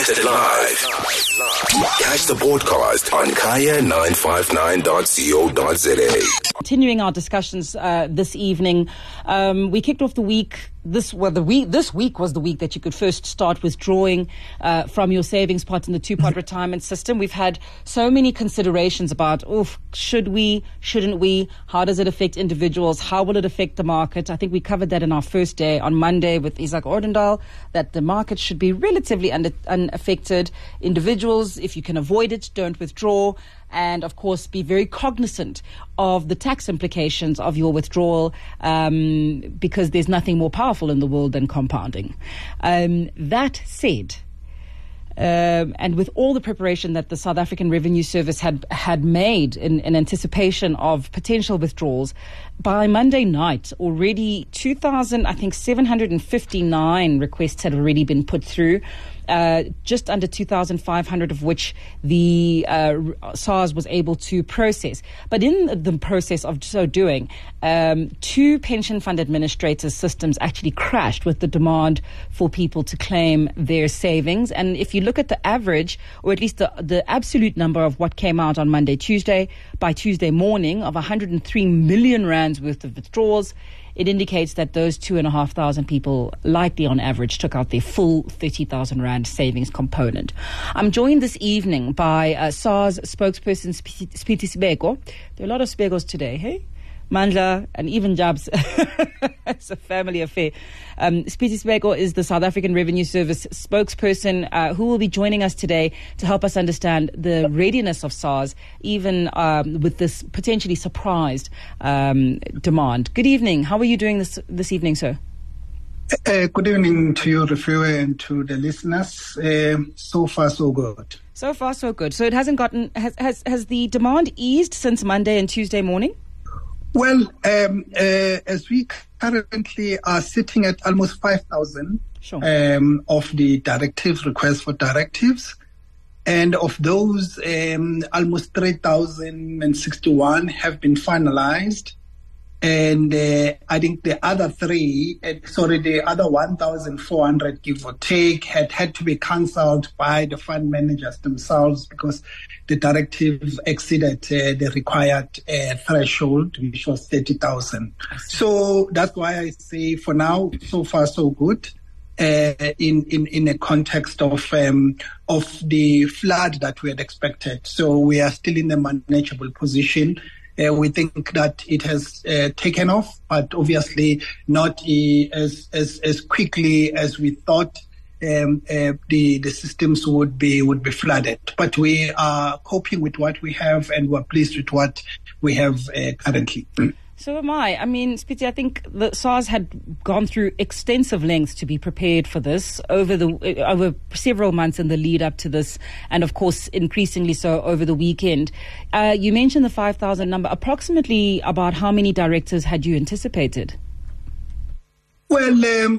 Broadcasted live. Catch the podcast on kaya959.co.za. Continuing our discussions this evening, we kicked off the week. This week was the week that you could first start withdrawing from your savings pot in the two-pot retirement system. We've had so many considerations about, should we, shouldn't we? How does it affect individuals? How will it affect the market? I think we covered that in our first day on Monday with Isaac Ordendal, that the market should be relatively unaffected. Individuals, if you can avoid it, don't withdraw. And, of course, be very cognizant of the tax implications of your withdrawal because there's nothing more powerful in the world than compounding. That said, and with all the preparation that the South African Revenue Service had made in anticipation of potential withdrawals, by Monday night, already 759 requests had already been put through. Just under 2,500 of which the SARS was able to process. But in the process of so doing, two pension fund administrators' systems actually crashed with the demand for people to claim their savings. And if you look at the average, or at least the absolute number of what came out on Tuesday, by Tuesday morning, of 103 million rands worth of withdrawals, it indicates that those 2,500 people likely on average took out their full 30,000 rand savings component. I'm joined this evening by SARS spokesperson Spiti Sibeko. There are a lot of Sibekos today, hey? Mandla and even Jabs. It's a family affair. Spiti Sibeko is the South African Revenue Service spokesperson who will be joining us today to help us understand the readiness of SARS, even with this potentially surprised demand. Good evening. How are you doing this evening, sir? Good evening to you, Refuwe, and to the listeners. So far, so good. So far, so good. So it hasn't gotten... Has the demand eased since Monday and Tuesday morning? Well, as we currently are sitting at almost 5,000 of the directives, requests for directives, and of those, almost 3,061 have been finalized. And I think the other the other 1,400, give or take, had to be cancelled by the fund managers themselves because the directive exceeded the required threshold, which was 30,000. So that's why I say for now, so far so good. In a context of the flood that we had expected. So we are still in a manageable position. We think that it has taken off, but obviously not as quickly as we thought. The systems would be flooded, but we are coping with what we have, and we're pleased with what we have currently. So am I. I mean, Spiti, I think the SARS had gone through extensive lengths to be prepared for this over several months in the lead up to this, and of course increasingly so over the weekend. You mentioned the 5,000 number. Approximately about how many directors had you anticipated? Well,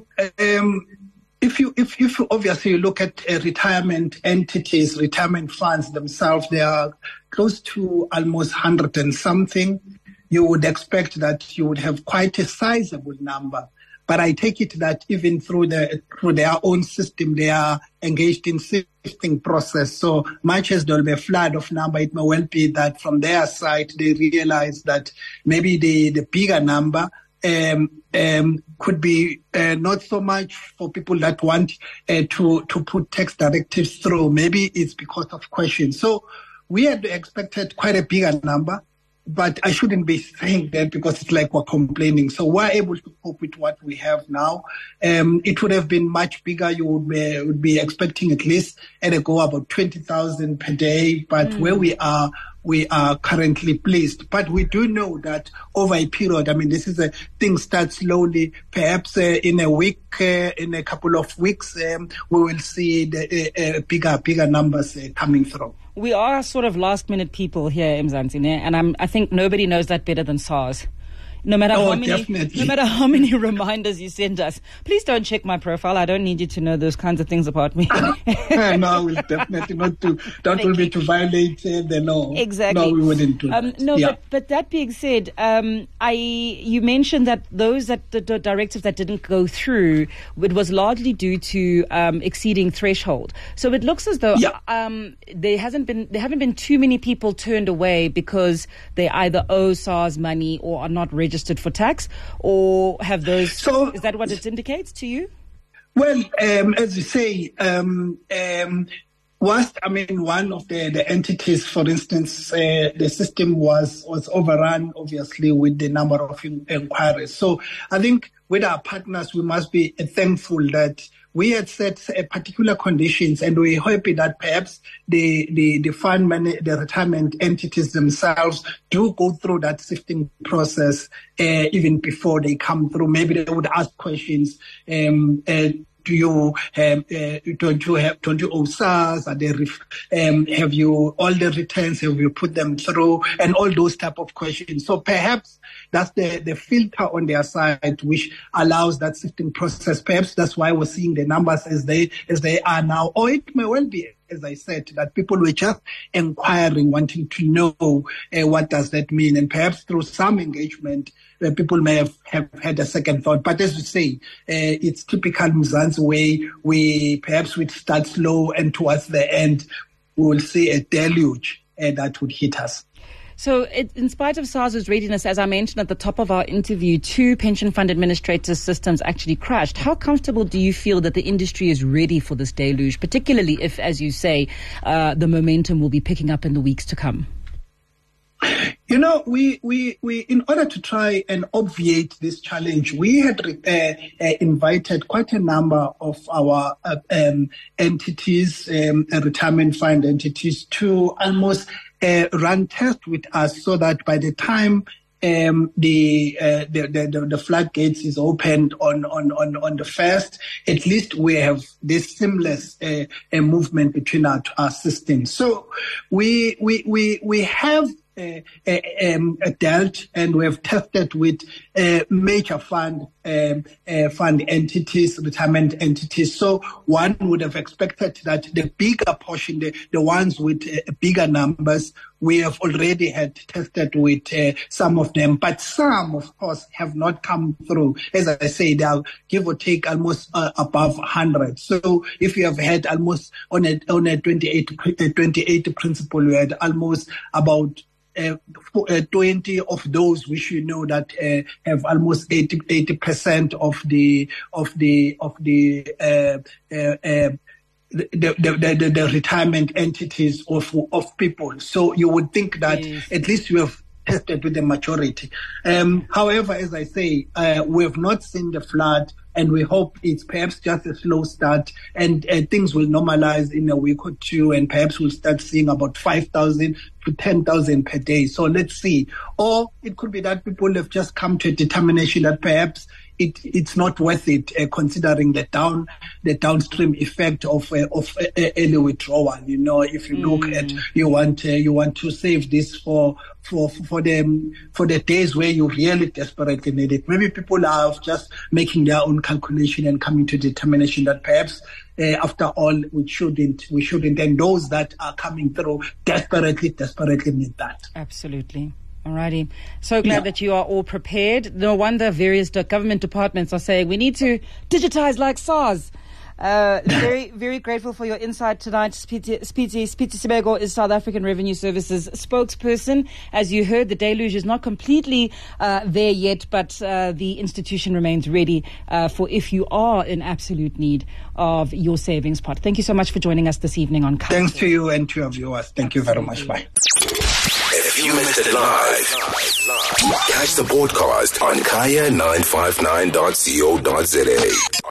if you obviously look at retirement entities, retirement funds themselves, they are close to almost 100 and something. You would expect that you would have quite a sizable number. But I take it that even through their own system, they are engaged in sifting process. So much as there will be a flood of number, it may well be that from their side, they realize that maybe the bigger number could be not so much for people that want to put tax directives through. Maybe it's because of questions. So we had expected quite a bigger number. But I shouldn't be saying that because it's like we're complaining. So we're able to cope with what we have now. It would have been much bigger. You would be expecting at least at a go about 20,000 per day. But where we are currently pleased. But we do know that over a period, I mean, this is a thing starts slowly. Perhaps in a week, in a couple of weeks, we will see the bigger numbers coming through. We are sort of last-minute people here, Mzansi, and I think nobody knows that better than SARS. No matter definitely. no matter how many reminders you send us, please don't check my profile. I don't need you to know those kinds of things about me. No, we'll definitely not to. That will be to violate the law. Exactly. No, we wouldn't do that. But that being said, you mentioned that the directives that didn't go through, it was largely due to exceeding threshold. So it looks as though there haven't been too many people turned away because they either owe SARS money or are not registered for tax, or have those. So, is that what it indicates to you? Well, as you say, one of the entities, for instance, the system was overrun, obviously, with the number of inquiries. So I think with our partners, we must be thankful that we had set particular conditions, and we're happy that perhaps the fund the retirement entities themselves do go through that sifting process even before they come through. Maybe they would ask questions. Don't you owe SARS? Are they have you all the returns? Have you put them through? And all those type of questions. So perhaps that's the filter on their side, which allows that sifting process. Perhaps that's why we're seeing the numbers as they are now. Or it may well be, as I said, that people were just inquiring, wanting to know what does that mean, and perhaps through some engagement, people may have had a second thought. But as you say, it's typical Mzansi way. We start slow, and towards the end, we will see a deluge that would hit us. So in spite of SARS's readiness, as I mentioned at the top of our interview, 2 pension fund administrators' systems actually crashed. How comfortable do you feel that the industry is ready for this deluge, particularly if, as you say, the momentum will be picking up in the weeks to come? You know, we in order to try and obviate this challenge, we had invited quite a number of our entities, retirement fund entities, to almost run tests with us, so that by the time the floodgates is opened on the 1st, at least we have this seamless movement between our systems. So we have dealt, and we have tested with major fund entities, retirement entities. So one would have expected that the bigger portion, the ones with bigger numbers, we have already had tested with some of them, but some, of course, have not come through. As I say, they are give or take almost above 100. So if you have had almost on a 28 principle, you had almost about 20 of those which you know that have almost 80% of the retirement entities of people. So you would think that at least you have tested with the majority. However, as I say, we have not seen the flood, and we hope it's perhaps just a slow start, and things will normalize in a week or two, and perhaps we'll start seeing about 5,000 to 10,000 per day. So let's see. Or it could be that people have just come to a determination that perhaps it's not worth it, considering the downstream effect of early withdrawal. You know, if you look at you want to save this for the days where you really desperately need it. Maybe people are just making their own calculation and coming to determination that perhaps after all we shouldn't. And those that are coming through desperately need that. Absolutely. Alrighty. So glad that you are all prepared. No wonder various government departments are saying we need to digitize like SARS. Very, very grateful for your insight tonight. Spiti Sibego is South African Revenue Services spokesperson. As you heard, the deluge is not completely there yet, but the institution remains ready for if you are in absolute need of your savings pot. Thank you so much for joining us this evening on Council. Thanks to you and to your viewers. Thank you very much. Bye. If you missed it live, catch the podcast on kaya959.co.za.